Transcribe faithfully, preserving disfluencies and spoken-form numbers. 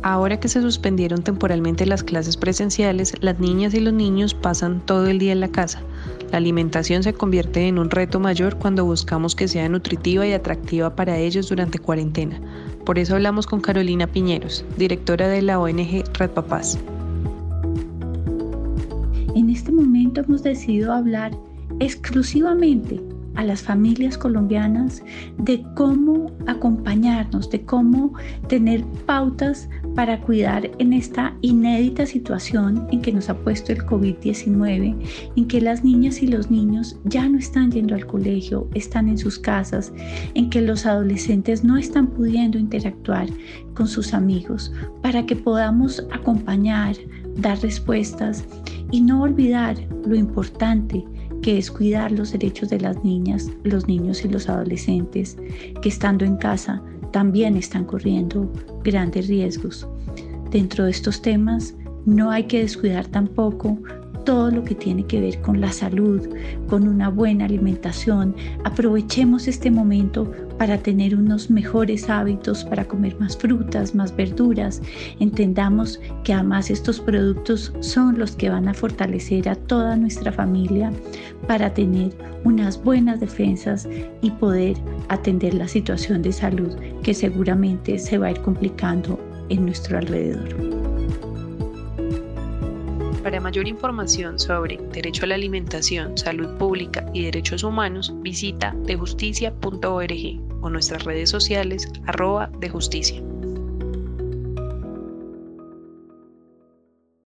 Ahora que se suspendieron temporalmente las clases presenciales, las niñas y los niños pasan todo el día en la casa. La alimentación se convierte en un reto mayor cuando buscamos que sea nutritiva y atractiva para ellos durante cuarentena. Por eso hablamos con Carolina Piñeros, directora de la O N G Red Papás. En este momento hemos decidido hablar exclusivamente a las familias colombianas de cómo acompañarnos, de cómo tener pautas para cuidar en esta inédita situación en que nos ha puesto el covid diecinueve, en que las niñas y los niños ya no están yendo al colegio, están en sus casas, en que los adolescentes no están pudiendo interactuar con sus amigos, para que podamos acompañar, dar respuestas y no olvidar lo importante que es cuidar los derechos de las niñas, los niños y los adolescentes que estando en casa también están corriendo grandes riesgos. Dentro de estos temas no hay que descuidar tampoco todo lo que tiene que ver con la salud, con una buena alimentación. Aprovechemos este momento para tener unos mejores hábitos, para comer más frutas, más verduras. Entendamos que además estos productos son los que van a fortalecer a toda nuestra familia para tener unas buenas defensas y poder atender la situación de salud que seguramente se va a ir complicando en nuestro alrededor. Para mayor información sobre derecho a la alimentación, salud pública y derechos humanos, visita dejusticia punto org o nuestras redes sociales arroba dejusticia.